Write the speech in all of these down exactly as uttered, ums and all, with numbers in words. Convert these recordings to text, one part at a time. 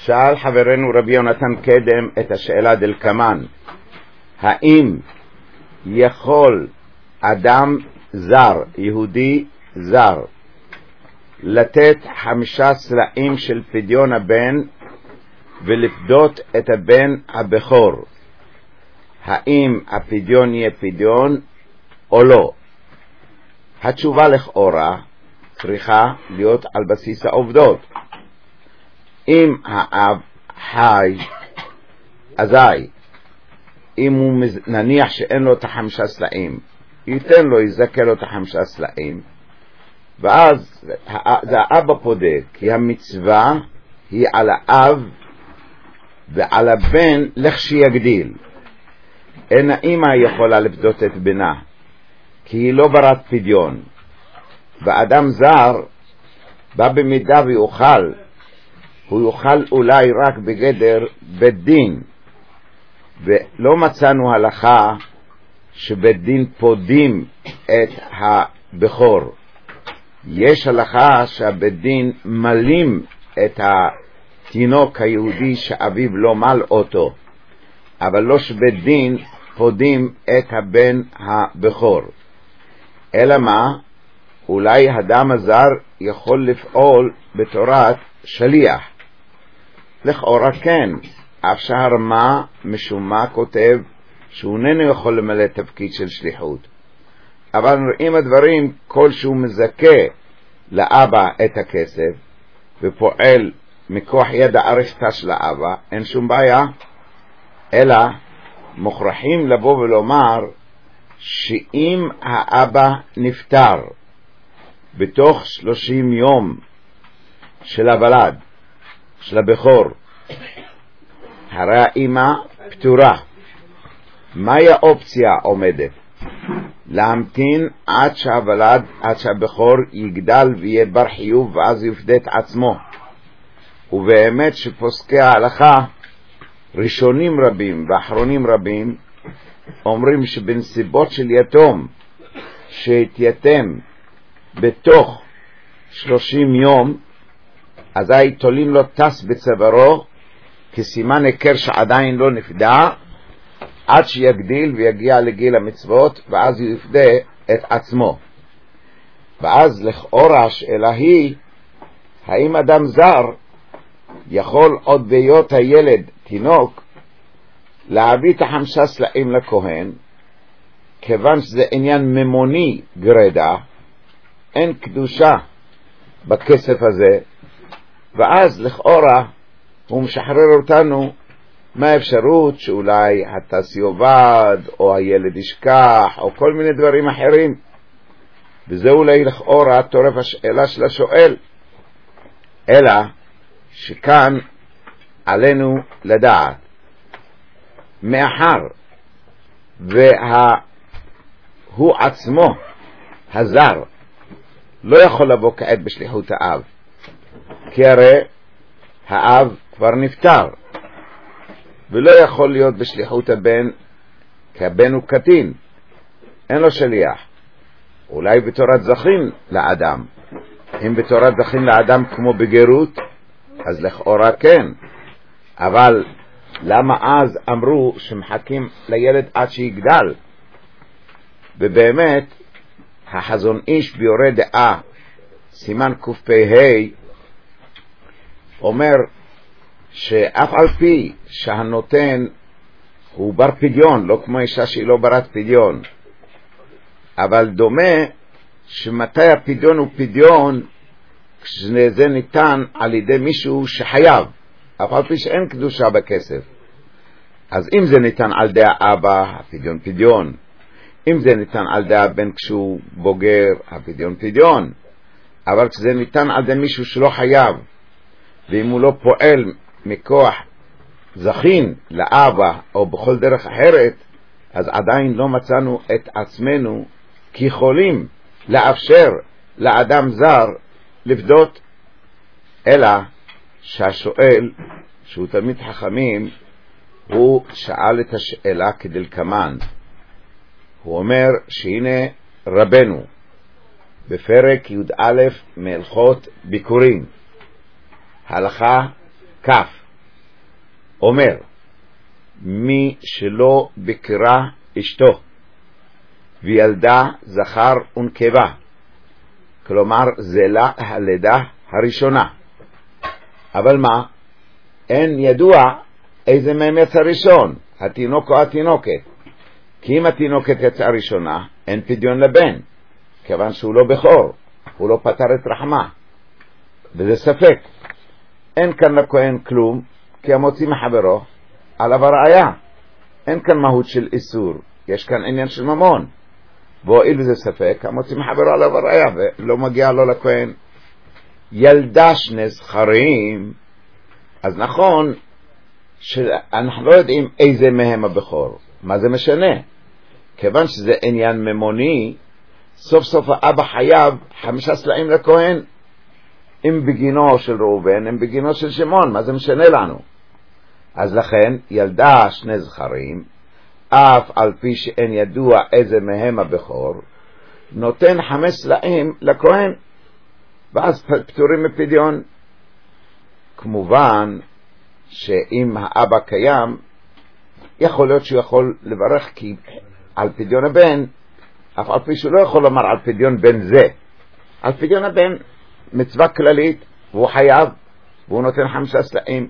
שאל חברנו רבי יונתן קדם את השאלה דלקמן, האם יכול אדם זר, יהודי זר, לתת חמישה סלעים של פדיון הבן ולפדות את הבן הבכור? האם הפדיון יהיה פדיון או לא? התשובה לכאורה צריכה להיות על בסיס העובדות. אם האב חי, אזי אם הוא נניח שאין לו את החמישה סלעים, ייתן לו, יזכה לו את החמישה סלעים, ואז זה האבא פודה, כי המצווה היא על האב ועל הבן לכשיגדיל. אין האמא יכולה לפדות את בנה, כי היא לא ברת פדיון. ואדם זר בא במידה ויוכל, הוא יוכל אולי רק בגדר בית דין, ולא מצאנו הלכה שבית דין פודים את הבכור. יש הלכה שהבית דין מלים את התינוק היהודי שאביו לא מל אותו, אבל לא שבית דין פודים את הבן הבכור. אלא מה? אולי האדם הזר יכול לפעול בתורת שליח. לכאורה כן, אף שהרמה משום מה כותב שהוא איננו יכול למלא תפקיד של שליחות. אבל רואים הדברים, כל שהוא מזכה לאבא את הכסף ופועל מכוח ידע עריכתה של האבא, אין שום בעיה. אלא מוכרחים לבוא ולומר שאם האבא נפטר בתוך שלושים יום של הוולד, של הבכור, הרי האמא פטורה. מהי האופציה עומדת? להמתין עד שהוולד, עד שהבכור יגדל ויהיה בר חיוב, ואז יפדה את עצמו. ובאמת שפוסקי ההלכה ראשונים רבים ואחרונים רבים אומרים שבנסיבות של יתום שהתייתם בתוך שלושים יום, אזי תולים לו טס בצווארו כסימן הכר שעדיין לא נפדה, עד שיגדיל ויגיע לגיל המצוות, ואז יפדה את עצמו. ואז לכאורה השאלה היא, האם אדם זר יכול עוד בהיות הילד תינוק להביא את החמישה סלעים לכהן, כיוון שזה עניין ממוני גרדה, אין קדושה בכסף הזה, ואז לכאורה הוא משחרר אותנו מהאפשרות שאולי הטס יאבד או הילד ישכח או כל מיני דברים אחרים. וזה אולי לכאורה תורף השאלה של השואל. אלא שכאן עלינו לדעת, מאחר והוא עצמו הזר לא יכול לבוא כעת בשליחות האב, כי הרי האב כבר נפטר, ולא יכול להיות בשליחות הבן, כי הבן הוא קטין, אין לו שליח. אולי בתורת זכין לאדם, אם בתורת זכין לאדם כמו בגרות, אז לכאורה כן. אבל למה אז אמרו שמחכים לילד עד שיגדל? ובאמת החזון איש ביורה דעה סימן קפ"ה אומר שאף על פי שהנותן הוא בר פדיון, לא כמו אישה שהיא לא ברת פדיון, אבל דומה שמתי הפדיון הוא פדיון כשזה ניתן על ידי מישהו שחייב, אף על פי שאין קדושה בכסף. אז אם זה ניתן על ידי האבא, הפדיון פדיון. אם זה ניתן על ידי הבן כשהוא בוגר, הפדיון פדיון. אבל כשזה ניתן על ידי מישהו שלא חייב, ואם הוא לא פועל מכוח זכין לאבא או בכל דרך אחרת, אז עדיין לא מצאנו את עצמנו כיכולים לאפשר לאדם זר לפדות. אלא שהשואל, שהוא תמיד חכמים, הוא שאל את השאלה כדלקמן. הוא אומר שהנה רבנו בפרק י"א מהלכות ביקורים, הלכה כף, אומר, מי שלא בקרה אשתו וילדה זכר ונקבה, כלומר זה לה הלידה הראשונה, אבל מה? אין ידוע איזה מהם יצא ראשון, התינוק או התינוקת, כי אם התינוקת יצאה ראשונה אין פדיון לבן, כיוון שהוא לא בכור, הוא לא פתר את רחמה, וזה ספק. אין כאן לכהן כלום, כי המוציא מחברו עליו הראיה, אין כאן מהות של איסור, יש כאן עניין של ממון, והואיל וזה ספק, המוציא מחברו עליו הראיה ולא מגיע לו לכהן. ילדה שני זכרים, אז נכון שאנחנו לא יודעים איזה מהם הבכור, מה זה משנה? כיוון שזה עניין ממוני, סוף סוף האבא חייב חמישה סלעים לכהן, אם בגינו של ראובן, אם בגינו של שמעון, מה זה משנה לנו? אז לכן ילדה שני זכרים, אף על פי שאין ידוע איזה מהם הבכור, נותן חמש סלעים לכהן, ואז פטורים מפדיון. כמובן שאם האבא קיים, יכול להיות שהוא יכול לברך כי על פדיון הבן, אף על פי שהוא לא יכול לומר על פדיון בן זה. על פדיון הבן מצווה כללית, והוא חייב, והוא נותן חמישה סלעים.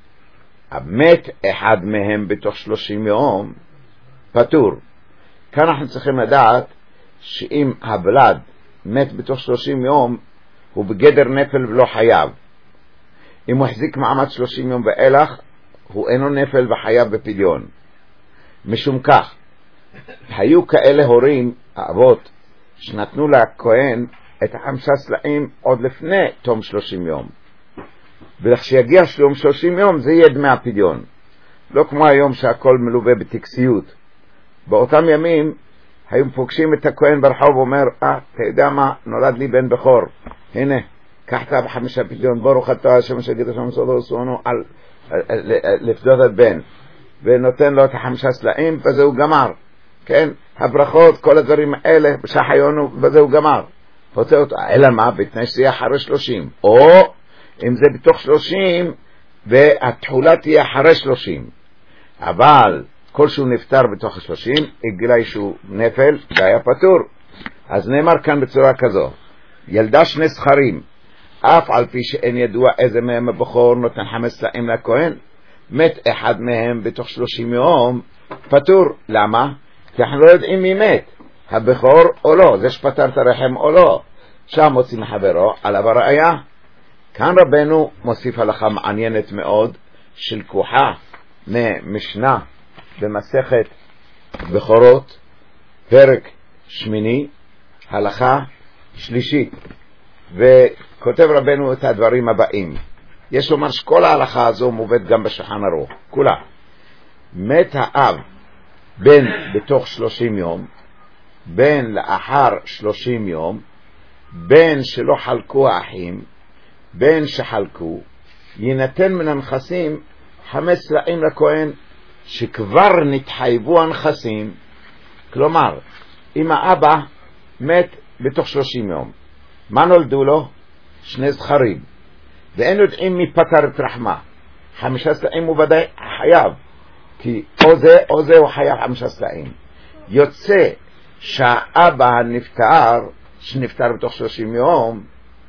המת אחד מהם בתוך שלושים יום, פטור. כאן אנחנו צריכים לדעת שאם הבלד מת בתוך שלושים יום, הוא בגדר נפל ולא חייב. אם הוא החזיק מעמד שלושים יום ואילך, הוא אינו נפל וחייב בפדיון. משום כך, היו כאלה הורים, האבות, שנתנו לכהן את החמישה סלעים עוד לפני תום שלושים יום. ולכשיגיע שלום שלושים יום זה יהיה דמי הפדיון. לא כמו היום שהכל מלווה בטקסיות. באותם ימים היו פוגשים את הכהן ברחוב ואומר, אה, אתה יודע מה, נולד לי בן בכור. הנה, קח את בחמישה פדיון, ברוך אתה השם שגיד השם סודו וסונו על לפדות את בן. ונותן לו את החמישה סלעים וזהו גמר. כן, הברכות, כל הדברים האלה, בשחיינו, וזהו גמר. רוצה אותו, אלא מה? בתנאי שזה יהיה אחרי שלושים. או אם זה בתוך שלושים, והתחולה תהיה אחרי שלושים. אבל כל שהוא נפטר בתוך שלושים, הגילה שהוא נפל, והיה פטור. אז נאמר כאן בצורה כזו, ילדה שני זכרים, אף על פי שאין ידוע איזה מהם הבכור, נותן חמש סלעים לכהן, מת אחד מהם בתוך שלושים יום, פטור. למה? כי אנחנו לא יודעים מי מת, הבכור או לא, זה שפטר את הרחם או לא. שם מוציא מחברו עליו הראיה. כאן רבנו מוסיף הלכה מעניינת מאוד של כוחה ממשנה במסכת בכורות, פרק שמיני, הלכה שלישית, וכותב רבנו את הדברים הבאים. יש לומר שכל ההלכה הזו מובאת גם בשולחן ערוך, כולה. מת האב בן בתוך שלושים יום, בן לאחר שלושים יום, בן שלא חלקו האחים, בן שחלקו, יינתן מן הנכסים חמש סלעים לכהן שכבר נתחייבו הנכסים. כלומר, אם האבא מת בתוך שלושים יום, מה נולדו לו? שני זכרים, ואין יודעים מי פטר את רחמה, חמישה סלעים הוא ודאי חייב, כי או זה או זה הוא חייב חמישה סלעים. יוצא שהאבא הנפטר, שנפטר בתוך שלושים יום,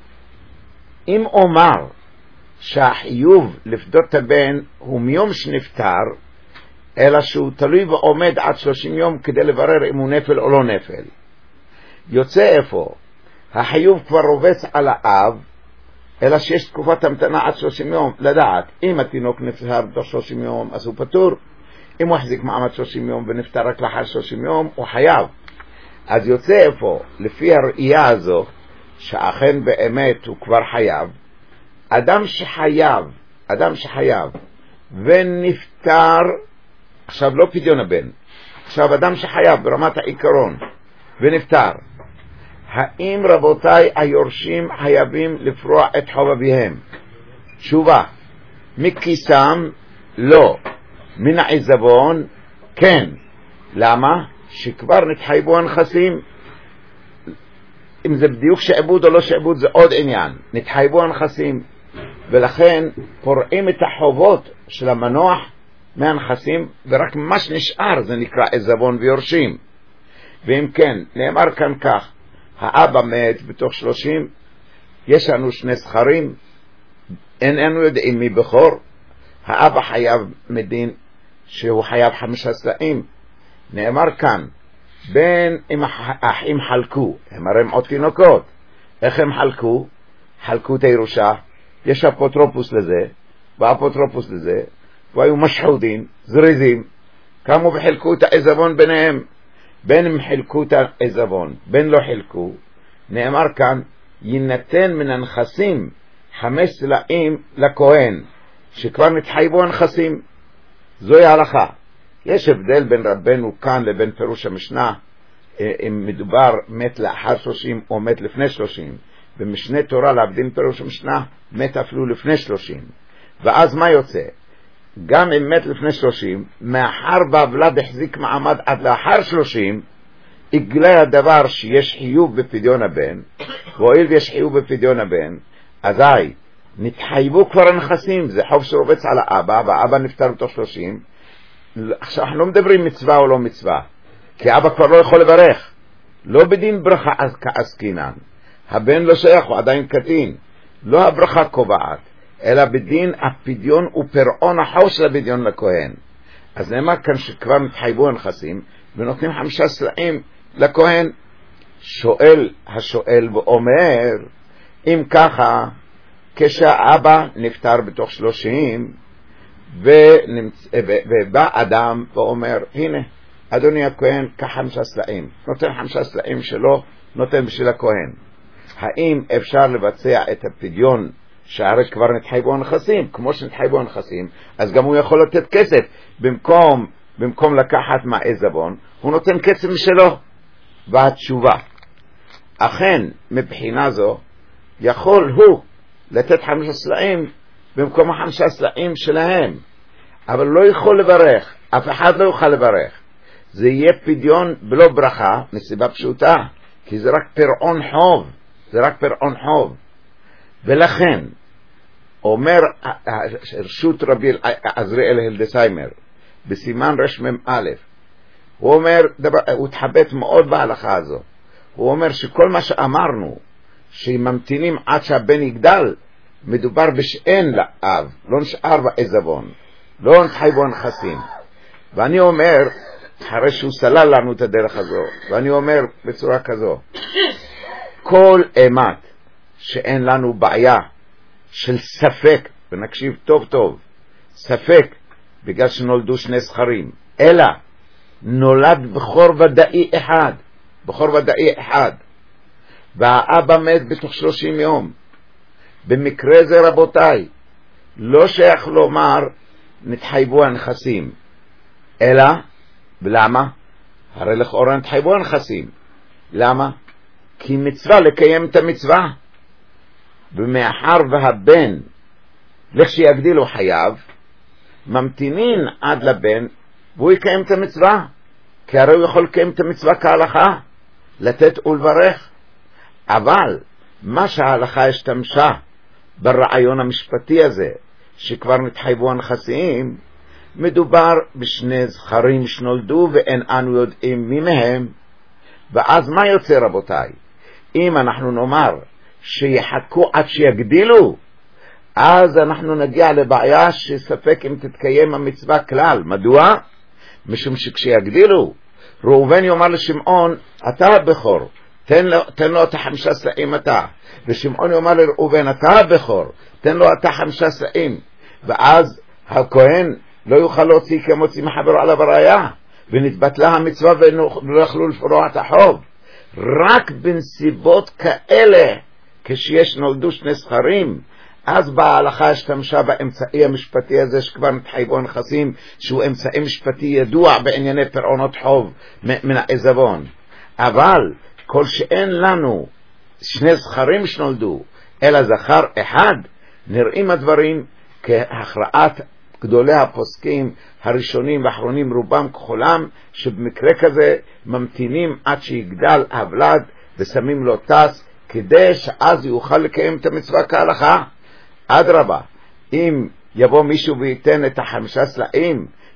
אם אומר שהחיוב לפדות את הבן הוא מיום שנפטר, אלא שהוא תלוי ועומד עד שלושים יום כדי לברר אם הוא נפל או לא נפל, יוצא איפה? החיוב כבר רובץ על האב, אלא שיש תקופת המתנה עד שלושים יום לדעת אם התינוק נפטר בתוך שלושים יום אז הוא פטור, אם הוא החזיק מעמד שלושים יום ונפטר רק לאחר שלושים יום הוא חייב. אז יוצא איפה? לפי הראייה הזו שאכן באמת הוא כבר חייב, אדם שחייב, אדם שחייב ונפטר, עכשיו לא פדיון הבן, עכשיו אדם שחייב ברמת העיקרון ונפטר, האם רבותיי היורשים חייבים לפרוע את חוב אביהם? תשובה, מכיסם לא, מן העיזבון כן. למה? שכבר נתחייבו הנכסים. אם זה בדיוק שעבוד או לא שעבוד זה עוד עניין, נתחייבו הנכסים, ולכן פורעים את החובות של המנוח מהנכסים, ורק ממש נשאר, זה נקרא עזבון ויורשים. ואם כן, נאמר כאן כך, האבא מת בתוך שלושים, יש לנו שני זכרים, איננו יודעים מי בכור, האבא חייב מדין שהוא חייב חמישה סלעים. נאמר כאן, בין אם האחים חלקו, הם הרי הם עוד תינוקות, איך הם חלקו? חלקו את הירושה, יש אפוטרופוס לזה, ואפוטרופוס לזה, והיו משחודים, זריזים, קמו וחילקו את העזבון ביניהם, בין אם חילקו את העזבון, בין לא חילקו, נאמר כאן, יינתן מן הנכסים חמש סלעים לכהן, שכבר נתחייבו הנכסים. זוהי ההלכה. יש הבדל בין רבנו כאן לבין פירוש המשנה, אם מדובר מת לאחר שלושים או מת לפני שלושים. במשנה תורה להבדיל פירוש המשנה, מת אפילו לפני שלושים. ואז מה יוצא? גם אם מת לפני שלושים, מאחר והוולד החזיק מעמד עד לאחר שלושים, יגלה הדבר שיש חיוב בפדיון הבן, והואיל ויש חיוב בפדיון הבן, אזי נתחייבו כבר הנכסים, זה חוב שרובץ על האבא, והאבא נפטר בתוך שלושים. עכשיו אנחנו לא מדברים מצווה או לא מצווה, כי האבא כבר לא יכול לברך, לא בדין ברכה כעסקינן, הבן לא שייך, הוא עדיין קטין, לא הברכה קובעת, אלא בדין הפדיון ופרעון החוב של הפדיון לכהן. אז נאמר כאן שכבר נתחייבו הנכסים, ונותנים חמישה סלעים לכהן. שואל השואל ואומר, אם ככה, כשהאבא נפטר בתוך שלושים, ובא אדם ואומר, הנה, אדוני הכהן, קח חמישה סלעים, נותן חמישה סלעים שלו, נותן בשביל הכהן. האם אפשר לבצע את הפדיון שהרי כבר נתחייבו הנכסים? כמו שנתחייבו הנכסים, אז גם הוא יכול לתת כסף, במקום, במקום לקחת מהעזבון, הוא נותן כסף משלו. והתשובה, אכן, מבחינה זו, יכול הוא לתת חמישה סלעים במקום החמישה סלעים שלהם, אבל לא יכול לברך, אף אחד לא יוכל לברך. זה יהיה פדיון בלא ברכה, מסיבה פשוטה, כי זה רק פרעון חוב, זה רק פרעון חוב. ולכן, אומר רשות רבי עזריאל הלדסיימר, בסימן רשמם א', הוא אומר, דבר, הוא התחבט מאוד בהלכה הזו, הוא אומר שכל מה שאמרנו, שממתינים עד שהבן יגדל, מדובר בשאין לאב, לא נשאר בעזבון, לא נתחייבו הנכסים. ואני אומר, אחרי שהוא סלל לנו את הדרך הזו, ואני אומר בצורה כזו, כל אימת שאין לנו בעיה של ספק, ונקשיב טוב טוב, ספק בגלל שנולדו שני זכרים, אלא נולד בכור ודאי אחד, בכור ודאי אחד, והאבא מת בתוך שלושים יום. במקרה זה רבותיי, לא שייך לומר נתחייבו הנכסים, אלא, ולמה? הרי לכאורה נתחייבו הנכסים. למה? כי מצווה לקיים את המצווה, ומאחר והבן לכשיגדיל הוא חייב, ממתינין עד לבן והוא יקיים את המצווה, כי הרי הוא יכול לקיים את המצווה כהלכה, לתת ולברך. אבל מה שההלכה השתמשה ברעיון המשפטי הזה, שכבר נתחייבו הנכסים, מדובר בשני זכרים שנולדו ואין אנו יודעים מי מהם. ואז מה יוצא רבותיי? אם אנחנו נאמר שיחכו עד שיגדילו, אז אנחנו נגיע לבעיה שספק אם תתקיים המצווה כלל. מדוע? משום שכשיגדילו, ראובן יאמר לשמעון, אתה הבכור, תן לו, תן לו את החמישה סלעים אתה. ושמעון יאמר לראובן, אתה הבכור, תן לו את החמישה סלעים. ואז הכהן לא יוכל להוציא כמוציא מחברו עליו הראיה, ונתבטלה המצווה ולא יכלו לפרוע את החוב. רק בנסיבות כאלה, כשיש נולדו שני זכרים, אז בהלכה השתמשה באמצעי המשפטי הזה שכבר נתחייבו הנכסים, שהוא אמצעי משפטי ידוע בענייני פרעונות חוב מן העזבון. אבל כל שאין לנו שני זכרים שנולדו, אלא זכר אחד, נראים הדברים כהכרעת גדולי הפוסקים הראשונים ואחרונים רובם כחולם, שבמקרה כזה ממתינים עד שיגדל הוולד ושמים לו טס, כדי שאז יוכל לקיים את המצווה כהלכה. אדרבה, אם יבוא מישהו וייתן את החמישה סלעים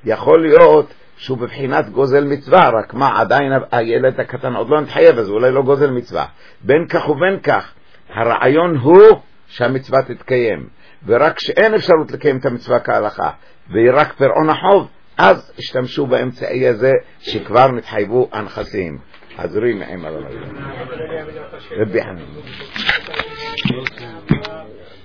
יכול להיות שהוא בבחינת גוזל מצווה, רק מה, עדיין הילד הקטן עוד לא נתחייב, אז אולי לא גוזל מצווה. בין כך ובין כך, הרעיון הוא שהמצווה תתקיים, ורק שאין אפשרות לקיים את המצווה כהלכה, ורק פירעון החוב, אז השתמשו באמצעי הזה שכבר נתחייבו הנכסים. חזרי נעים על הרעיון. רבי חנין.